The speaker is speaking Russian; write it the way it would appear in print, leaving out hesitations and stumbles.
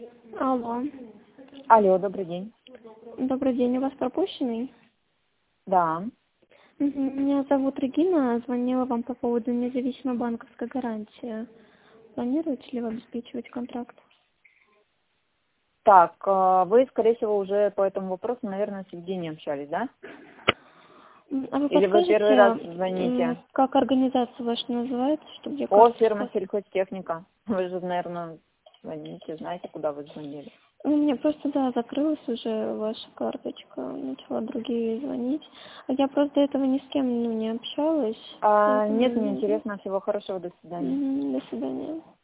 Алло. Алло, добрый день. Добрый день, у вас пропущенный? Да. Меня зовут Регина, звонила вам по поводу независимой банковской гарантии. Планируете ли вы обеспечивать контракт? Так, вы, скорее всего, уже по этому вопросу, наверное, с Евгением общались, да? А вы Или вы первый раз подскажете, звоните? как организация ваша называется, чтобы я О, карту фирма сказала? сельхозтехника. Вы же, наверное, звоните, знаете, куда вы звонили. У меня просто, да, закрылась уже ваша карточка, начала другие звонить. А я просто до этого ни с кем, не общалась, поэтому Нет, не знаю. неинтересно. Всего хорошего, до свидания. До свидания.